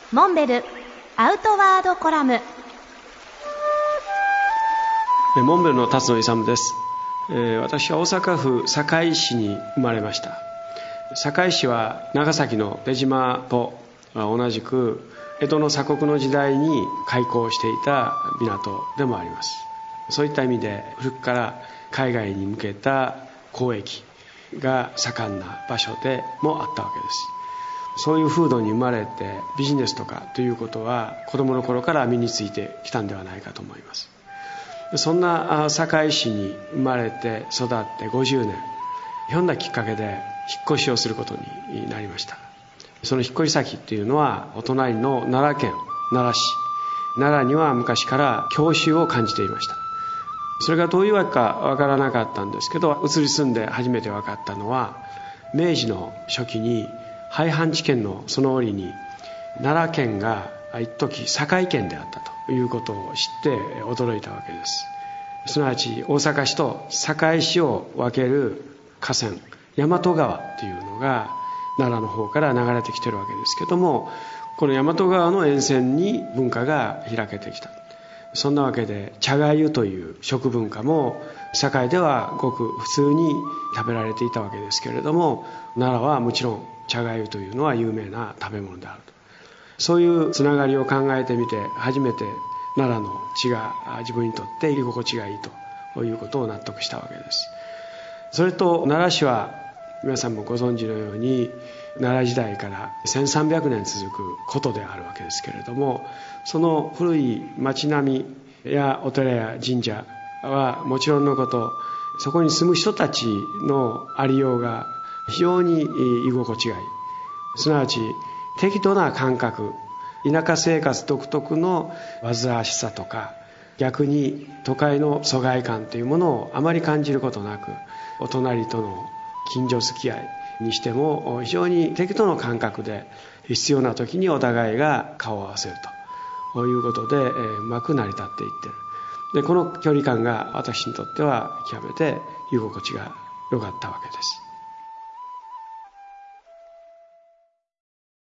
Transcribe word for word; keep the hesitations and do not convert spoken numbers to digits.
モンベルアウトワードコラム。 モンベルの辰野勇です。私は大阪府堺市に生まれました。堺市は長崎の出島と同じく江戸の鎖国の時代に開港していた港でもあります。そういった意味で古くから海外に向けた交易が盛んな場所でもあったわけです。そういう風土に生まれてビジネスとかということは子供の頃から身についてきたんではないかと思います。そんな堺市に生まれて育ってごじゅうねん、ひょんなきっかけで引っ越しをすることになりました。その引っ越し先っていうのはお隣の奈良県奈良市。奈良には昔から郷愁を感じていました。それがどういうわけかわからなかったんですけど、移り住んで初めて分かったのは、明治の初期に廃藩置県のその折に奈良県が一時堺県であったということを知って驚いたわけです。すなわち大阪市と堺市を分ける河川大和川というのが奈良の方から流れてきているわけですけども、この大和川の沿線に文化が開けてきた。そんなわけで茶がゆという食文化も堺ではごく普通に食べられていたわけですけれども、奈良はもちろん茶がゆというのは有名な食べ物であると。そういうつながりを考えてみて初めて奈良の地が自分にとって居心地がいいということを納得したわけです。それと奈良市は皆さんもご存知のように奈良時代からせんさんびゃくねん続く古都であるわけですけれども、その古い町並みやお寺や神社はもちろんのこと、そこに住む人たちのありようが非常に居心地がいい。すなわち適度な感覚、田舎生活独特の煩わしさとか、逆に都会の疎外感というものをあまり感じることなく、お隣との近所付き合いにしても非常に適度な感覚で必要な時にお互いが顔を合わせるということでうまく成り立っていっている。でこの距離感が私にとっては極めて居心地が良かったわけです。